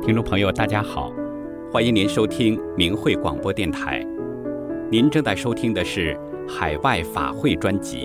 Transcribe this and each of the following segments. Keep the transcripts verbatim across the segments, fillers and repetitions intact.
听众朋友大家好，欢迎您收听明慧广播电台。您正在收听的是海外法会专辑。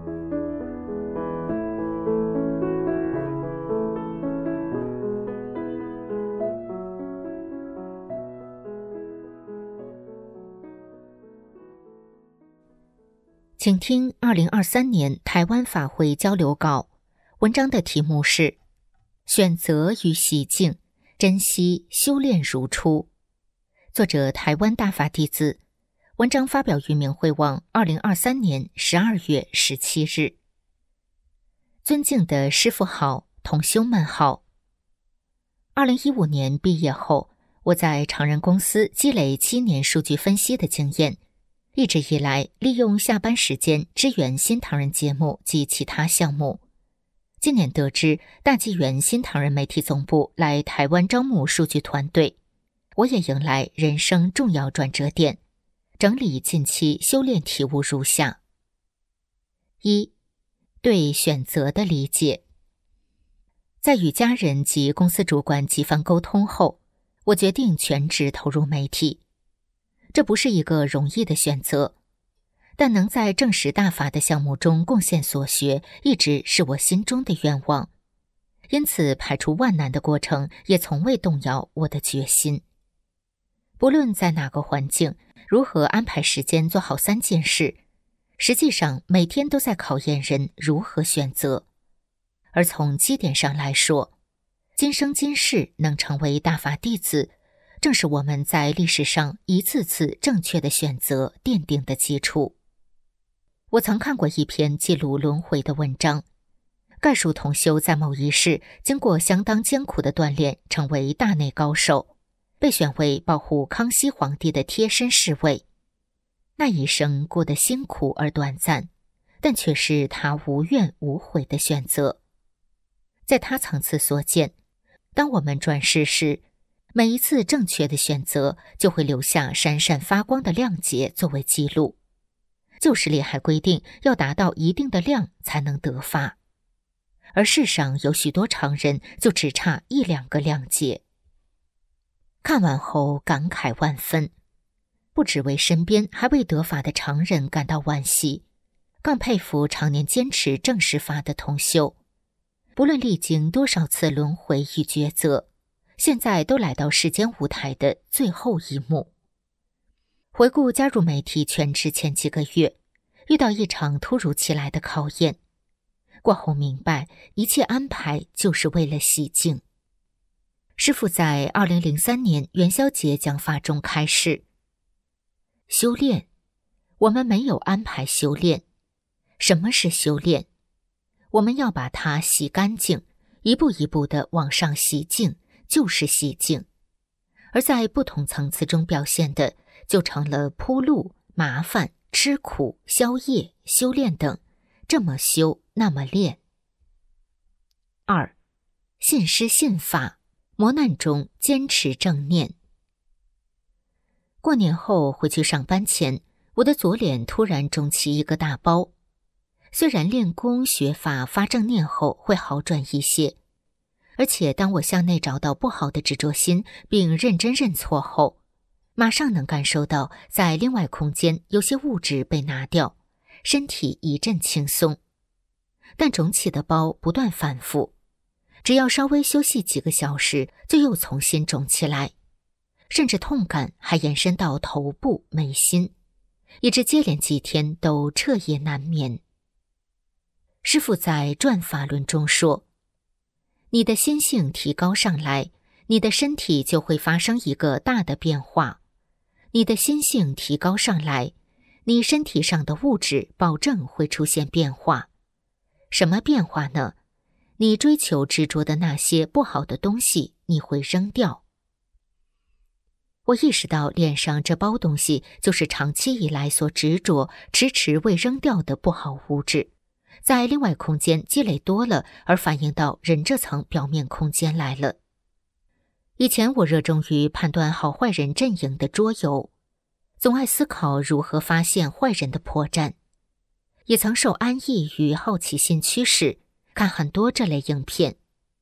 请听二零二三年台湾法会交流稿，文章的题目是选择与洗净，珍惜修炼如初，作者台湾大法弟子，文章发表于明慧网二零二三年十二月十七日。尊敬的师父好，同修们好。二零一五年毕业后，我在常人公司积累七年数据分析的经验，一直以来利用下班时间支援新唐人节目及其他项目。今年得知大纪元新唐人媒体总部来台湾招募数据团队，我也迎来人生重要转折点，整理近期修炼体悟如下：一、对选择的理解。在与家人及公司主管几番沟通后，我决定全职投入媒体。这不是一个容易的选择，但能在正实大法的项目中贡献所学，一直是我心中的愿望。因此排除万难的过程也从未动摇我的决心。不论在哪个环境，如何安排时间做好三件事，实际上每天都在考验人如何选择。而从基点上来说，今生今世能成为大法弟子，正是我们在历史上一次次正确的选择奠定的基础。我曾看过一篇记录轮回的文章，概述同修在某一世经过相当艰苦的锻炼，成为大内高手，被选为保护康熙皇帝的贴身侍卫。那一生过得辛苦而短暂，但却是他无怨无悔的选择。在他层次所见，当我们转世时，每一次正确的选择就会留下闪闪发光的亮节作为记录。旧时里还规定要达到一定的量才能得法，而世上有许多常人就只差一两个亮节。看完后感慨万分，不只为身边还未得法的常人感到惋惜，更佩服常年坚持正实法的同修。不论历经多少次轮回与抉择，现在都来到世间舞台的最后一幕。回顾加入媒体全职前几个月，遇到一场突如其来的考验，过后明白一切安排就是为了洗净。师父在二零零三年元宵节讲法中开示：修炼，我们没有安排修炼。什么是修炼？我们要把它洗干净，一步一步地往上洗净，就是洗净。而在不同层次中表现的，就成了铺路、麻烦、吃苦、消业、修炼等，这么修，那么练。二、信师信法，磨难中坚持正念。过年后回去上班前，我的左脸突然肿起一个大包。虽然练功学法发正念后会好转一些，而且当我向内找到不好的执着心，并认真认错后，马上能感受到在另外空间有些物质被拿掉，身体一阵轻松。但肿起的包不断反复，只要稍微休息几个小时，就又重新肿起来，甚至痛感还延伸到头部、眉心，以致接连几天都彻夜难眠。师父在转法论中说，你的心性提高上来，你的身体就会发生一个大的变化。你的心性提高上来，你身体上的物质保证会出现变化。什么变化呢？你追求执着的那些不好的东西，你会扔掉。我意识到脸上这包东西就是长期以来所执着、迟迟未扔掉的不好物质，在另外空间积累多了，而反映到人这层表面空间来了。以前我热衷于判断好坏人阵营的桌游，总爱思考如何发现坏人的破绽，也曾受安逸与好奇心驱使，看很多这类影片。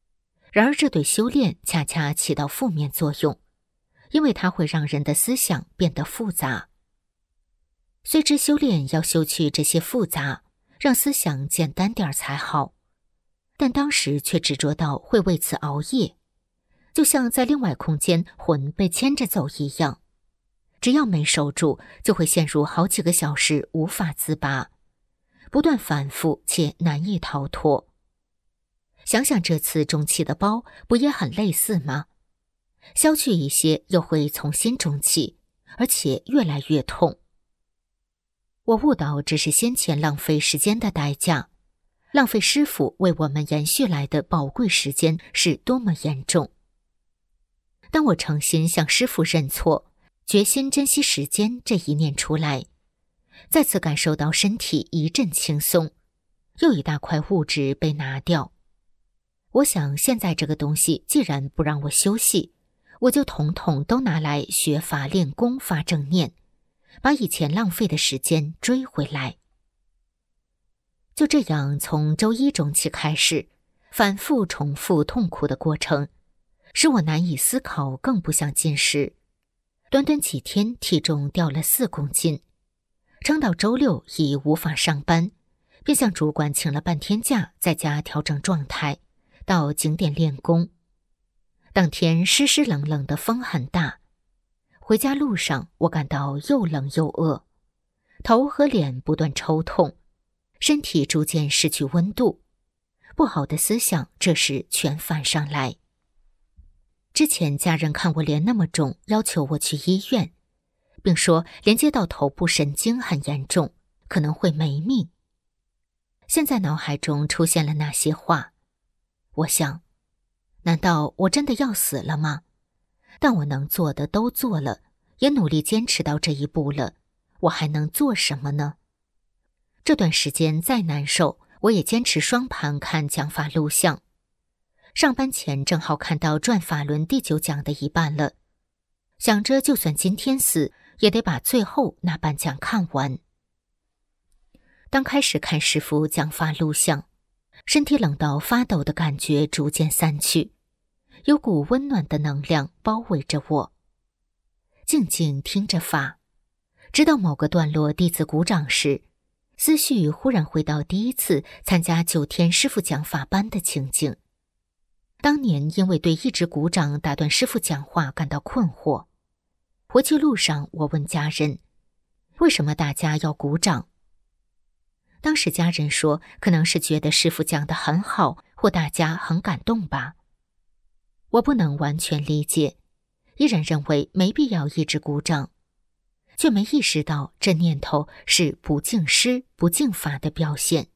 然而这对修炼恰恰起到负面作用，因为它会让人的思想变得复杂。虽知修炼要修去这些复杂，让思想简单点才好，但当时却执着到会为此熬夜，就像在另外空间魂被牵着走一样，只要没守住，就会陷入好几个小时无法自拔，不断反复且难以逃脱。想想这次中气的包不也很类似吗？消去一些又会重新中气，而且越来越痛。我悟到这是先前浪费时间的代价，浪费师父为我们延续来的宝贵时间是多么严重。当我诚心向师父认错，决心珍惜时间这一念出来，再次感受到身体一阵轻松，又一大块物质被拿掉。我想现在这个东西既然不让我休息，我就统统都拿来学法练功发正念，把以前浪费的时间追回来。就这样，从周一中期开始，反复重复痛苦的过程，使我难以思考，更不想进食。短短几天，体重掉了四公斤，撑到周六已无法上班，便向主管请了半天假，在家调整状态，到景点练功。当天湿湿冷冷的风很大，回家路上我感到又冷又饿，头和脸不断抽痛，身体逐渐失去温度，不好的思想这时全反上来。之前家人看我脸那么重，要求我去医院，并说连接到头部神经很严重，可能会没命。现在脑海中出现了那些话，我想，难道我真的要死了吗？但我能做的都做了，也努力坚持到这一步了，我还能做什么呢？这段时间再难受，我也坚持双盘看讲法录像。上班前正好看到《转法轮》第九讲的一半了，想着就算今天死，也得把最后那半讲看完。当开始看师父讲法录像，身体冷到发抖的感觉逐渐散去，有股温暖的能量包围着我。静静听着法，直到某个段落弟子鼓掌时，思绪忽然回到第一次参加九天师父讲法班的情景。当年因为对一直鼓掌打断师父讲话感到困惑，回去路上我问家人，为什么大家要鼓掌？当时家人说，可能是觉得师父讲得很好，或大家很感动吧。我不能完全理解，依然认为没必要一直鼓掌，却没意识到这念头是不敬师、不敬法的表现。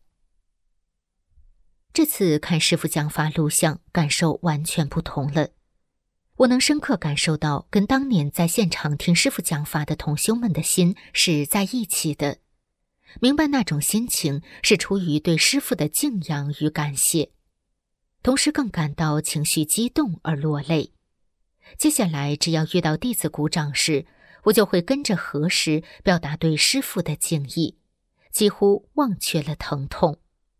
这次看师父讲法录像，感受完全不同了。我能深刻感受到跟当年在现场听师父讲法的同修们的心是在一起的，明白那种心情是出于对师父的敬仰与感谢，同时更感到情绪激动而落泪。接下来只要遇到弟子鼓掌时，我就会跟着合十，表达对师父的敬意，几乎忘却了疼痛。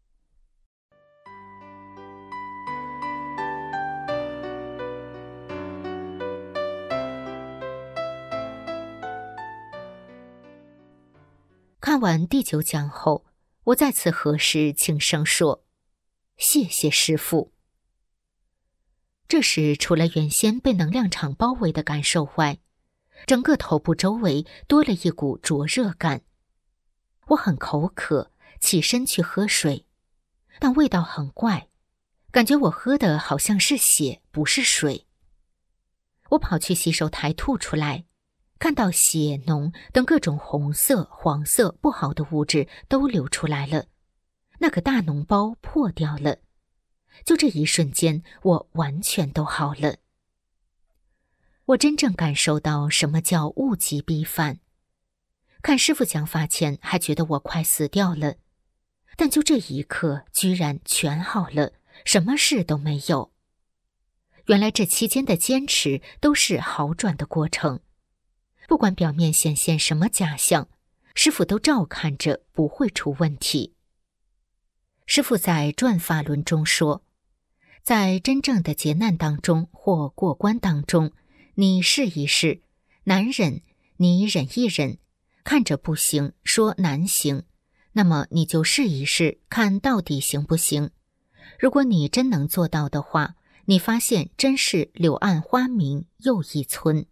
看完第九讲后，我再次合十轻声说，谢谢师父。这时除了原先被能量场包围的感受外，整个头部周围多了一股灼热感。我很口渴，起身去喝水，但味道很怪，感觉我喝的好像是血，不是水。我跑去洗手台吐出来，看到血脓等各种红色、黄色不好的物质都流出来了，那个大脓包破掉了。就这一瞬间，我完全都好了。我真正感受到什么叫物极必反。看师父讲法前还觉得我快死掉了，但就这一刻居然全好了，什么事都没有。原来这期间的坚持都是好转的过程，不管表面显现什么假象，师父都照看着，不会出问题。师父在《转法轮》中说， 在真正的劫难当中或过关当中，你试一试，难忍你忍一忍，看着不行，说难行，那么你就试一试，看到底行不行。如果你真能做到的话，你发现真是柳暗花明又一村。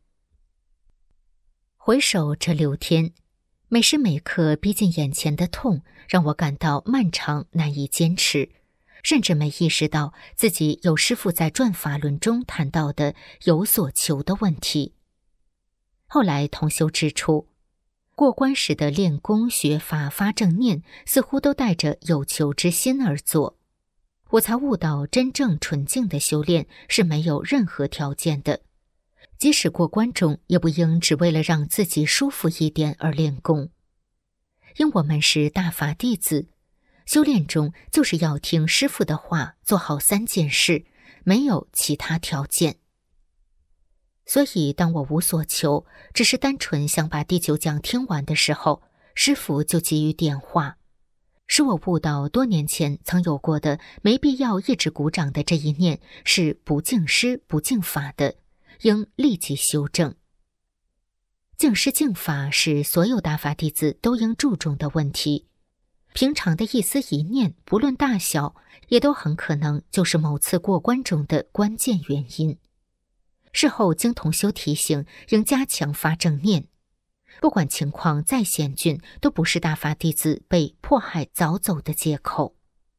回首这六天，每时每刻逼近眼前的痛，让我感到漫长难以坚持，甚至没意识到自己有师父在转法轮中谈到的有所求的问题。后来同修指出，过关时的练功学法发正念，似乎都带着有求之心而做。我才悟到，真正纯净的修炼是没有任何条件的，即使过关中，也不应只为了让自己舒服一点而练功。因我们是大法弟子，修炼中就是要听师父的话，做好三件事，没有其他条件。所以当我无所求，只是单纯想把第九讲听完的时候，师父就给予点化，使我悟到多年前曾有过的没必要一直鼓掌的这一念是不敬师不敬法的，应立即修正。敬师敬法是所有大法弟子都应注重的问题，平常的一丝一念，不论大小，也都很可能就是某次过关中的关键原因。事后经同修提醒，应加强发正念，不管情况再险峻，都不是大法弟子被迫害早走的借口。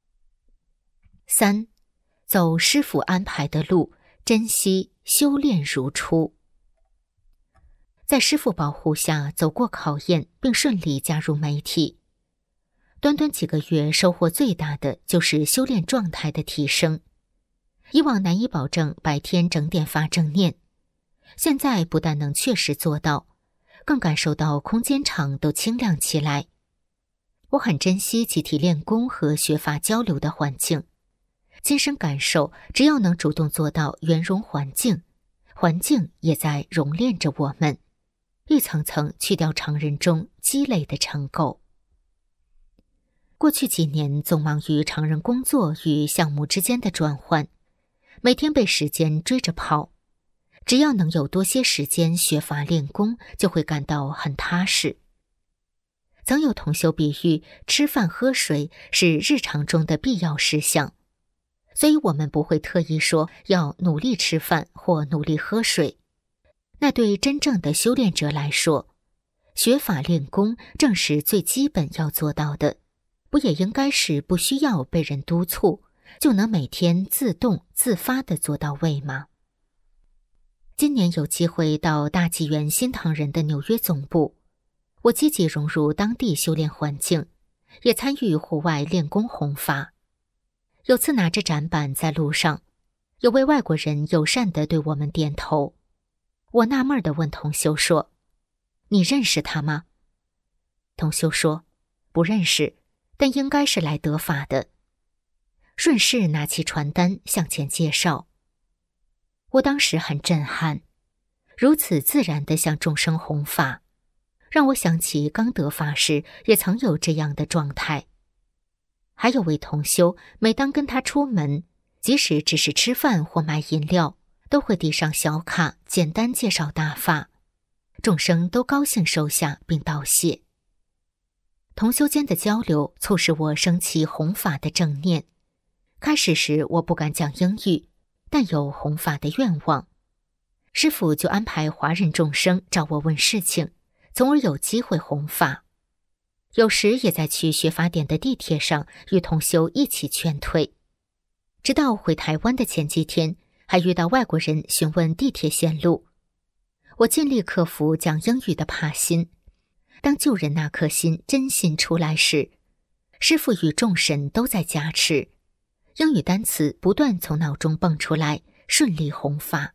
三，走师父安排的路，珍惜修炼如初。在师父保护下走过考验，并顺利加入媒体。短短几个月，收获最大的就是修炼状态的提升。以往难以保证白天整点发正念，现在不但能确实做到，更感受到空间场都清亮起来。我很珍惜集体练功和学法交流的环境，亲身感受，只要能主动做到圆融环境，环境也在熔炼着我们，一层层去掉常人中积累的尘垢。过去几年总忙于常人工作与项目之间的转换，每天被时间追着跑，只要能有多些时间学法练功，就会感到很踏实。曾有同修比喻，吃饭喝水是日常中的必要事项，所以我们不会特意说要努力吃饭或努力喝水。那对真正的修炼者来说，学法练功正是最基本要做到的，不也应该是不需要被人督促，就能每天自动自发地做到位吗？今年有机会到大纪元新唐人的纽约总部，我积极融入当地修炼环境，也参与户外练功弘法。有次拿着展板在路上，有位外国人友善地对我们点头。我纳闷地问同修说：“你认识他吗？”同修说：“不认识，但应该是来得法的。”顺势拿起传单向前介绍。我当时很震撼，如此自然地向众生弘法，让我想起刚得法时也曾有这样的状态。还有位同修，每当跟他出门，即使只是吃饭或买饮料，都会递上小卡，简单介绍大法，众生都高兴收下并道谢。同修间的交流促使我升起弘法的正念。开始时我不敢讲英语，但有弘法的愿望，师父就安排华人众生找我问事情，从而有机会弘法。有时也在去学法点的地铁上与同修一起劝退。直到回台湾的前几天，还遇到外国人询问地铁线路，我尽力克服讲英语的怕心。当救人那颗心真心出来时，师父与众神都在加持，英语单词不断从脑中蹦出来，顺利弘法。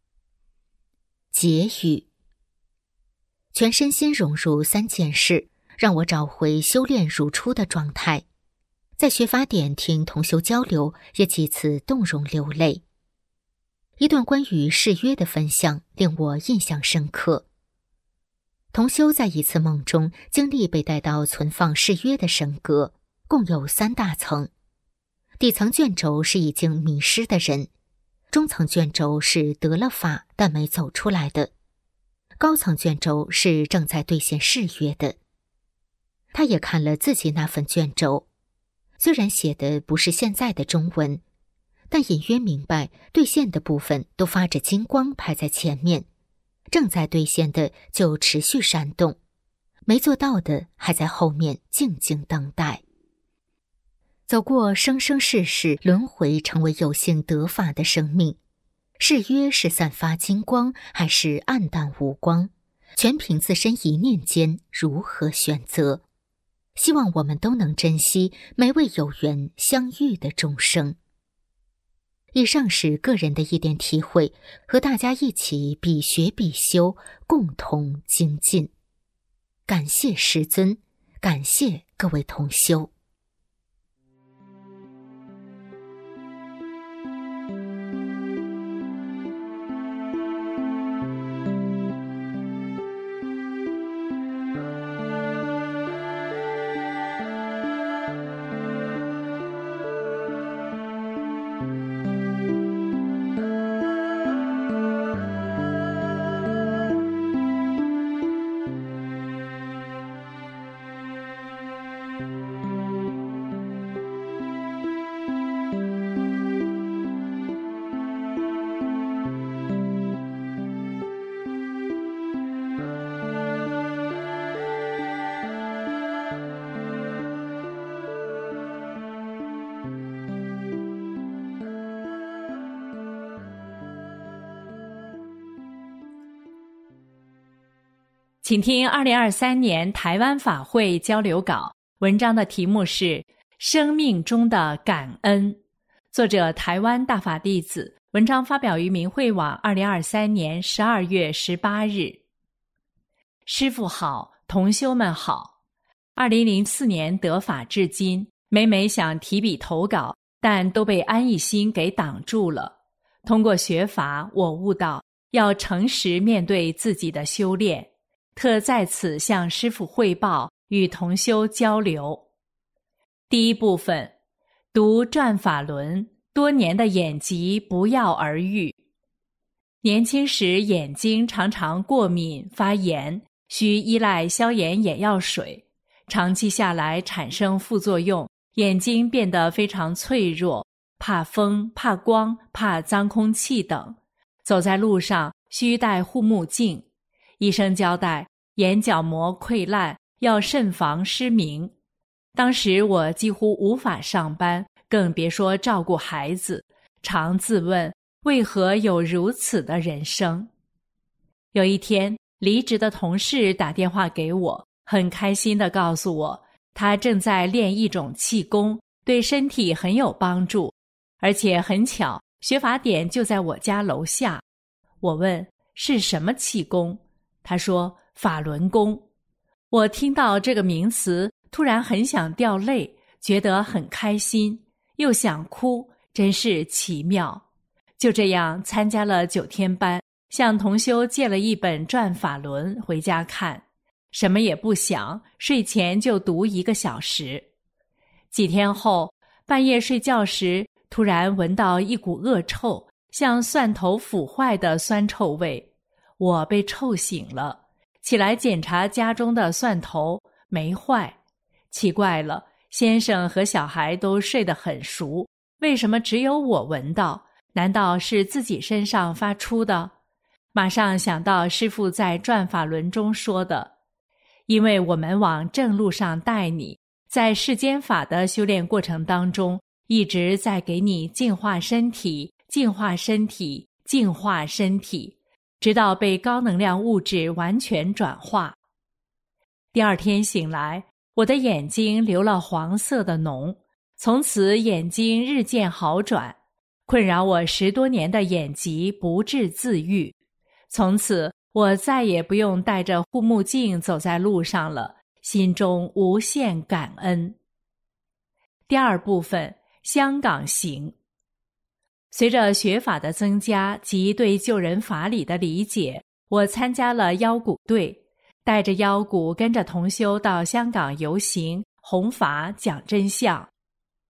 结语：全身心融入三件事，让我找回修炼如初的状态。在学法点听同修交流，也几次动容流泪。一段关于誓约的分享令我印象深刻。同修在一次梦中经历被带到存放誓约的神阁，共有三大层。 底层卷轴是已经迷失的人，中层卷轴是得了法但没走出来的，高层卷轴是正在兑现誓约的。他也看了自己那份卷轴，虽然写的不是现在的中文，但隐约明白兑现的部分都发着金光排在前面，正在兑现的就持续闪动，没做到的还在后面静静等待。走过生生世世轮回，成为有幸得法的生命，誓约是散发金光还是暗淡无光，全凭自身一念间如何选择。希望我们都能珍惜每位有缘相遇的众生。以上是个人的一点体会，和大家一起比学比修，共同精进。感谢师尊，感谢各位同修。 请听二零二三年台湾法会交流稿，文章的题目是《生命中的感恩》，作者台湾大法弟子，文章发表于明慧网二零二三年十二月十八日。师父好，同修们好。二零零四年得法至今，每每想提笔投稿，但都被安逸心给挡住了。通过学法，我悟到要诚实面对自己的修炼，特在此向师父汇报，与同修交流。第一部分，读转法轮，多年的眼疾不药而愈。年轻时眼睛常常过敏发炎，需依赖消炎眼药水，长期下来产生副作用，眼睛变得非常脆弱，怕风、怕光、怕脏空气等，走在路上需戴护目镜。医生交代眼角膜溃烂，要慎防失明。当时我几乎无法上班，更别说照顾孩子，常自问为何有如此的人生。有一天，离职的同事打电话给我，很开心地告诉我，他正在练一种气功，对身体很有帮助，而且很巧，学法点就在我家楼下。我问是什么气功，他说法轮功。我听到这个名词，突然很想掉泪，觉得很开心，又想哭，真是奇妙。就这样参加了九天班，向同修借了一本转法轮回家看，什么也不想，睡前就读一个小时。几天后，半夜睡觉时，突然闻到一股恶臭，像蒜头腐坏的酸臭味，我被臭醒了。起来检查家中的蒜头，没坏。奇怪了，先生和小孩都睡得很熟，为什么只有我闻到？难道是自己身上发出的？马上想到师父在转法轮中说的，因为我们往正路上带你，在世间法的修炼过程当中，一直在给你净化身体，净化身体，净化身体，直到被高能量物质完全转化。第二天醒来，我的眼睛流了黄色的脓，从此眼睛日渐好转，困扰我十多年的眼疾不治自愈。从此我再也不用戴着护目镜走在路上了，心中无限感恩。第二部分，香港行。随着学法的增加及对救人法理的理解，我参加了腰鼓队，带着腰鼓跟着同修到香港游行、弘法、讲真相。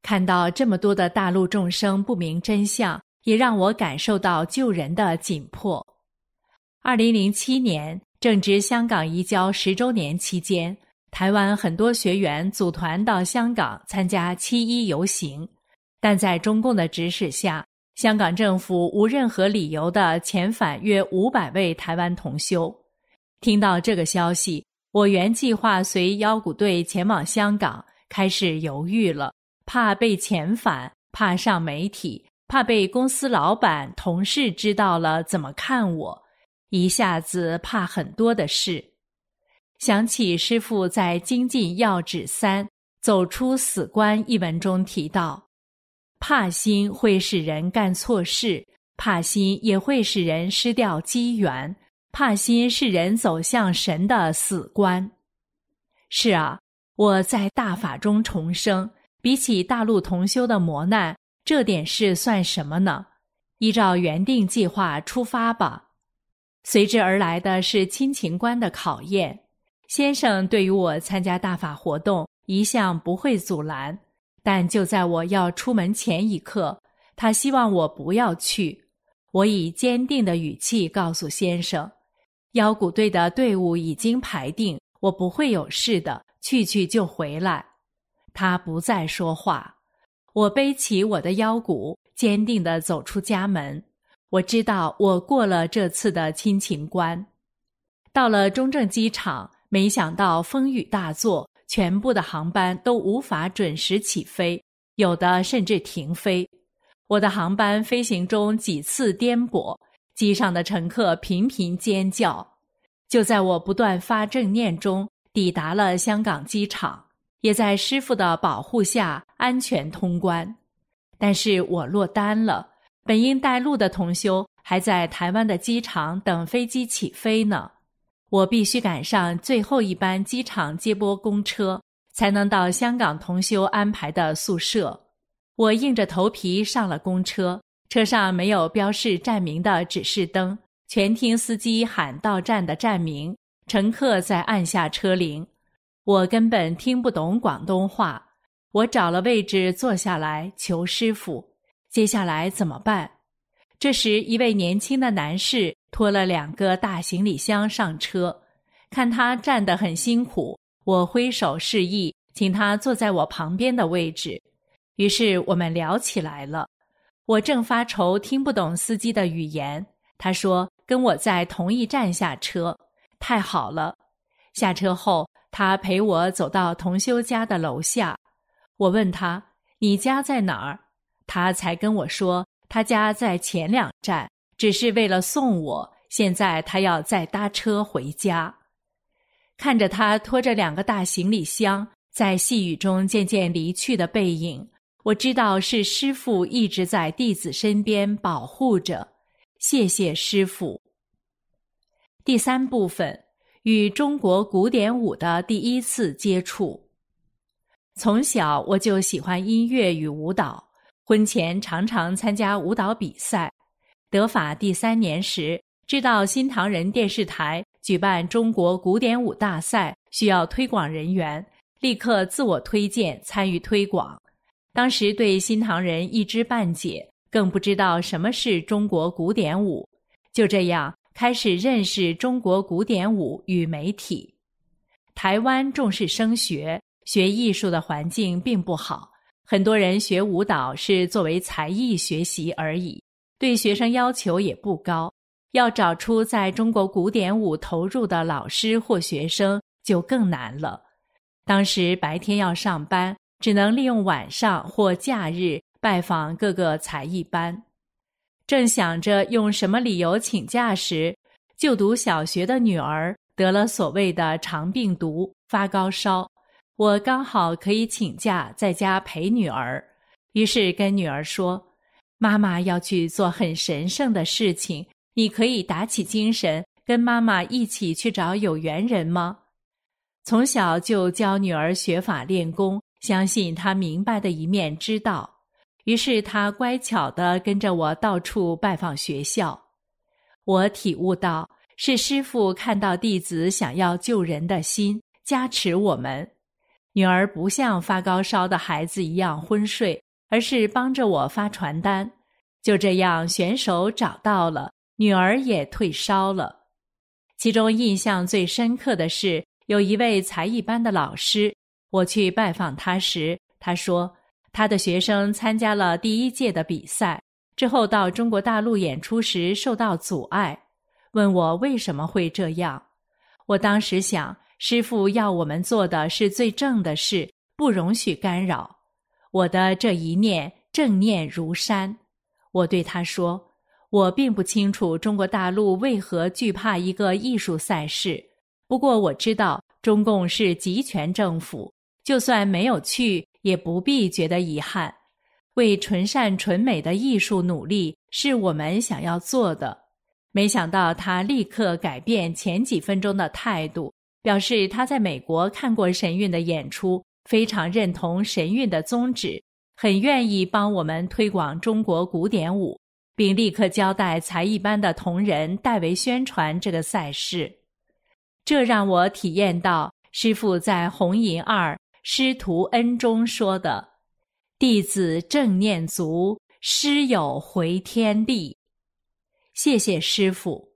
看到这么多的大陆众生不明真相，也让我感受到救人的紧迫。二零零七年正值香港移交十周年期间，台湾很多学员组团到香港参加七一游行，但在中共的指使下，香港政府无任何理由地遣返约五百位台湾同修。听到这个消息，我原计划随妖股队前往香港，开始犹豫了，怕被遣返，怕上媒体，怕被公司老板、同事知道了怎么看我，一下子怕很多的事。想起师父在《精进要旨三走出死关》一文中提到，怕心会使人干错事，怕心也会使人失掉机缘，怕心是人走向神的死关。是啊，我在大法中重生，比起大陆同修的磨难，这点事算什么呢？依照原定计划出发吧。随之而来的是亲情关的考验。先生对于我参加大法活动一向不会阻拦，但就在我要出门前一刻，他希望我不要去。我以坚定的语气告诉先生，妖股队的队伍已经排定，我不会有事的，去去就回来。他不再说话。我背起我的腰鼓，坚定地走出家门。我知道我过了这次的亲情关。到了中正机场，没想到风雨大作，全部的航班都无法准时起飞，有的甚至停飞。我的航班飞行中几次颠簸，机上的乘客频频尖叫。就在我不断发正念中，抵达了香港机场，也在师父的保护下安全通关。但是我落单了，本应带路的同修还在台湾的机场等飞机起飞呢。我必须赶上最后一班机场接驳公车，才能到香港同修安排的宿舍。我硬着头皮上了公车，车上没有标示站名的指示灯，全听司机喊到站的站名，乘客在按下车铃。我根本听不懂广东话，我找了位置坐下来求师父，接下来怎么办？这时一位年轻的男士拖了两个大行李箱上车，看他站得很辛苦，我挥手示意请他坐在我旁边的位置。于是我们聊起来了。我正发愁听不懂司机的语言，他说跟我在同一站下车。太好了。下车后，他陪我走到同修家的楼下。我问他，你家在哪儿？他才跟我说，他家在前两站，只是为了送我，现在他要再搭车回家。看着他拖着两个大行李箱在细雨中渐渐离去的背影，我知道是师父一直在弟子身边保护着。谢谢师父。第三部分，与中国古典舞的第一次接触。从小我就喜欢音乐与舞蹈，婚前常常参加舞蹈比赛。得法第三年时，知道新唐人电视台举办中国古典舞大赛，需要推广人员，立刻自我推荐参与推广。当时对新唐人一知半解，更不知道什么是中国古典舞。就这样开始认识中国古典舞与媒体。台湾重视升学，学艺术的环境并不好，很多人学舞蹈是作为才艺学习而已，对学生要求也不高，要找出在中国古典舞投入的老师或学生就更难了。当时白天要上班，只能利用晚上或假日拜访各个才艺班。正想着用什么理由请假时，就读小学的女儿得了所谓的肠病毒，发高烧。我刚好可以请假在家陪女儿，于是跟女儿说，妈妈要去做很神圣的事情，你可以打起精神跟妈妈一起去找有缘人吗？从小就教女儿学法练功，相信她明白的一面之道，于是她乖巧地跟着我到处拜访学校。我体悟到，是师父看到弟子想要救人的心，加持我们。 女儿不像发高烧的孩子一样昏睡，而是帮着我发传单。就这样，选手找到了，女儿也退烧了。其中印象最深刻的是，有一位才艺班的老师，我去拜访他时，他说他的学生参加了第一届的比赛，之后到中国大陆演出时受到阻碍，问我为什么会这样。我当时想，师父要我们做的是最正的事，不容许干扰。我的这一念正念如山。我对他说，我并不清楚中国大陆为何惧怕一个艺术赛事，不过我知道中共是集权政府，就算没有去，也不必觉得遗憾。为纯善纯美的艺术努力，是我们想要做的。没想到他立刻改变前几分钟的态度，表示他在美国看过神韵的演出，非常认同神韵的宗旨，很愿意帮我们推广中国古典舞，并立刻交代才艺班的同仁代为宣传这个赛事。这让我体验到师父在红银二师徒恩中说的，弟子正念足，师有回天地。谢谢师父。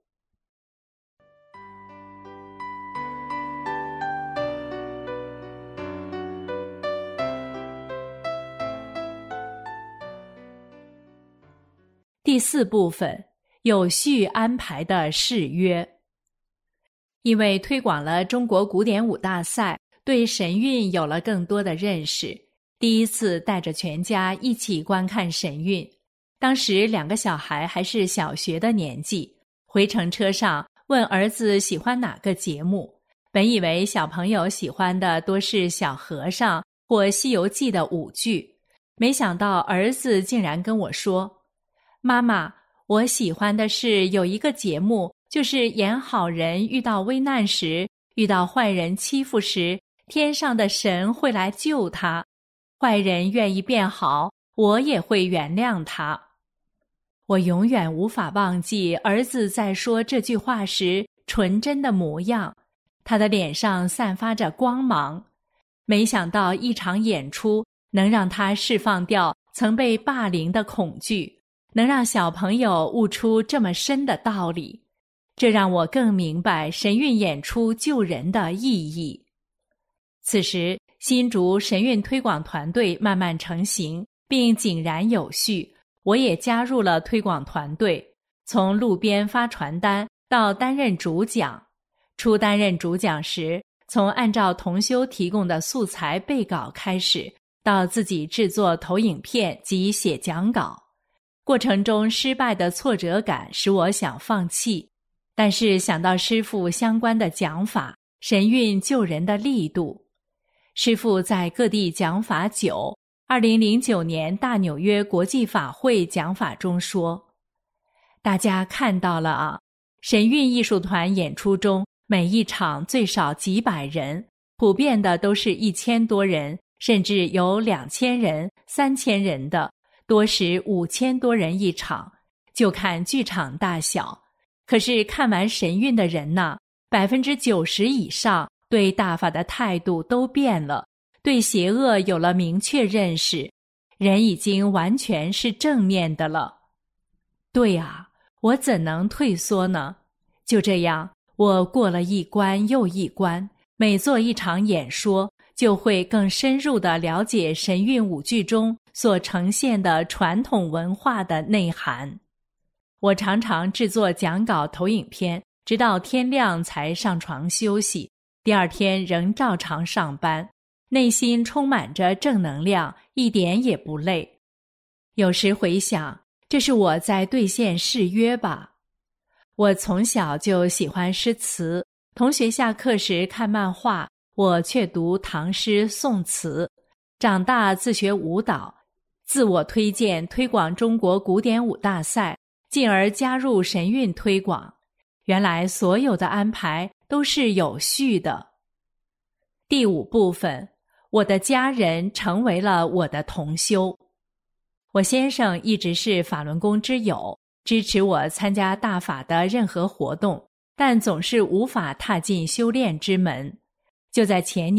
第四部分，有序安排的誓约。因为推广了中国古典舞大赛，对神韵有了更多的认识，第一次带着全家一起观看神韵。当时两个小孩还是小学的年纪，回程车上问儿子喜欢哪个节目，本以为小朋友喜欢的多是小和尚或西游记的舞剧，没想到儿子竟然跟我说，妈妈，我喜欢的是有一个节目，就是演好人遇到危难时，遇到坏人欺负时，天上的神会来救他，坏人愿意变好，我也会原谅他。我永远无法忘记儿子在说这句话时纯真的模样，他的脸上散发着光芒。没想到一场演出能让他释放掉曾被霸凌的恐惧，能让小朋友悟出这么深的道理，这让我更明白神韵演出救人的意义。此时，新竹神韵推广团队慢慢成型，并井然有序，我也加入了推广团队，从路边发传单到担任主讲。初担任主讲时，从按照同修提供的素材备稿开始，到自己制作投影片及写讲稿。过程中失败的挫折感使我想放弃，但是想到师父相关的讲法，神韵救人的力度。师父在各地讲法久，二零零九年大纽约国际法会讲法中说，大家看到了啊，神韵艺术团演出中每一场最少几百人，普遍的都是一千多人，甚至有两千人、三千人的，多时五千多人一场，就看剧场大小。可是看完神韵的人呢，百分之九十以上对大法的态度都变了，对邪恶有了明确认识，人已经完全是正面的了。对啊，我怎能退缩呢？就这样，我过了一关又一关，每做一场演说，就会更深入地了解神韵舞剧中所呈现的传统文化的内涵。我常常制作讲稿投影片，直到天亮才上床休息，第二天仍照常上班，内心充满着正能量，一点也不累。有时回想，这是我在兑现誓约吧。我从小就喜欢诗词，同学下课时看漫画，我却读唐诗宋词。长大自学舞蹈，自我推荐推广中国古典舞大赛，进而加入神韵推广。原来所有的安排都是有序的。第五部分，我的家人成为了我的同修。我先生一直是法轮功之友，支持我参加大法的任何活动，但总是无法踏进修炼之门。就在前年，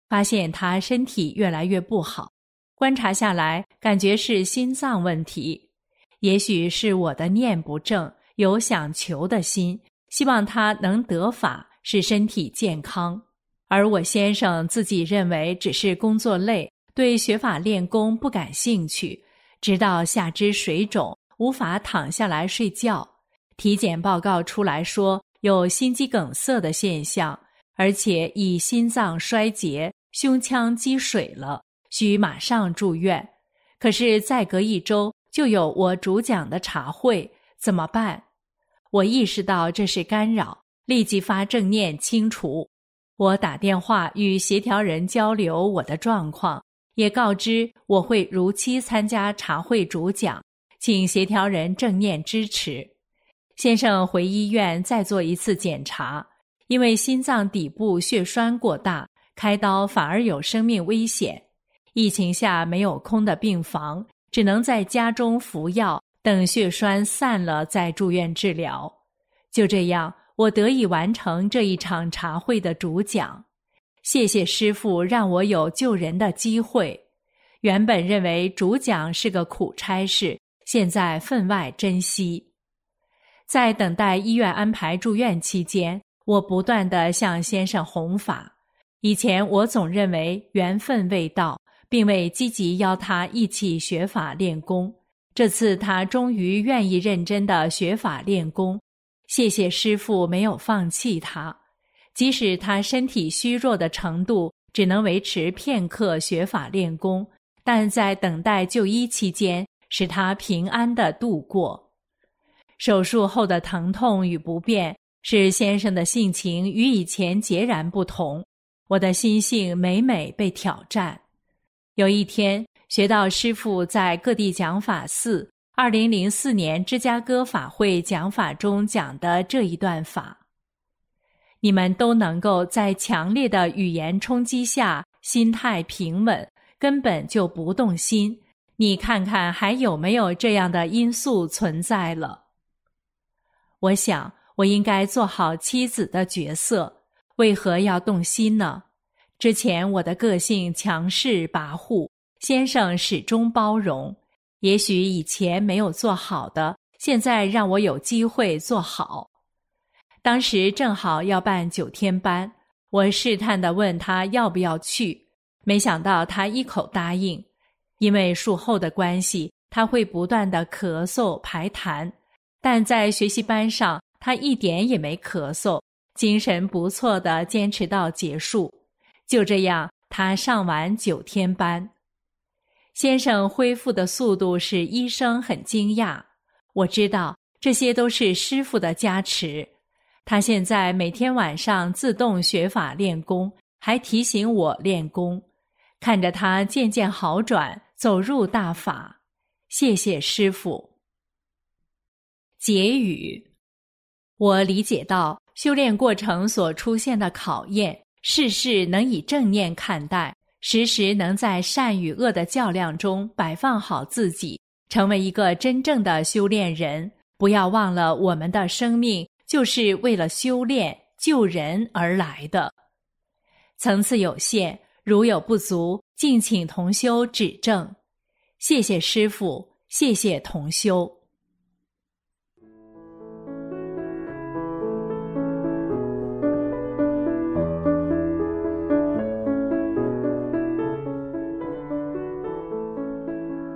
发现他身体越来越不好，观察下来，感觉是心脏问题。也许是我的念不正，有想求的心，希望他能得法，使身体健康。而我先生自己认为只是工作累，对学法练功不感兴趣，直到下肢水肿，无法躺下来睡觉。体检报告出来说有心肌梗塞的现象，而且已心脏衰竭，胸腔积水了，需马上住院。可是再隔一周就有我主讲的茶会，怎么办？我意识到这是干扰，立即发正念清除。我打电话与协调人交流我的状况，也告知我会如期参加茶会主讲，请协调人正念支持。先生回医院再做一次检查，因为心脏底部血栓过大，开刀反而有生命危险。疫情下没有空的病房，只能在家中服药，等血栓散了再住院治疗。就这样，我得以完成这一场茶会的主讲。谢谢师父让我有救人的机会。原本认为主讲是个苦差事，现在分外珍惜。在等待医院安排住院期间，我不断地向先生弘法。以前我总认为缘分未到，并未积极邀他一起学法练功。这次他终于愿意认真地学法练功，谢谢师父没有放弃他。即使他身体虚弱的程度只能维持片刻学法练功，但在等待就医期间，使他平安地度过。手术后的疼痛与不便，使先生的性情与以前截然不同，我的心性每每被挑战。有一天，学到师父在各地讲法寺二零零四年芝加哥法会讲法中讲的这一段法：你们都能够在强烈的语言冲击下心态平稳，根本就不动心，你看看还有没有这样的因素存在了。我想我应该做好妻子的角色，为何要动心呢？之前我的个性强势跋扈，先生始终包容，也许以前没有做好的，现在让我有机会做好。当时正好要办九天班，我试探地问他要不要去，没想到他一口答应。因为术后的关系，他会不断地咳嗽排痰，但在学习班上他一点也没咳嗽，精神不错地坚持到结束。就这样，他上完九天班。先生恢复的速度使医生很惊讶，我知道这些都是师父的加持。他现在每天晚上自动学法练功，还提醒我练功。看着他渐渐好转，走入大法，谢谢师父。结语：我理解到修炼过程所出现的考验，事事能以正念看待，时时能在善与恶的较量中摆放好自己，成为一个真正的修炼人。不要忘了我们的生命就是为了修炼救人而来的。层次有限，如有不足，敬请同修指正。谢谢师父，谢谢同修。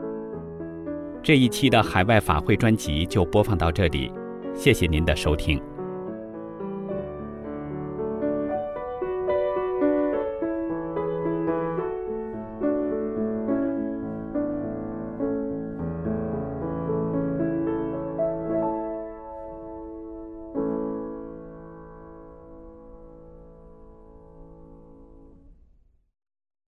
这一期的海外法会专辑就播放到这里，谢谢您的收听。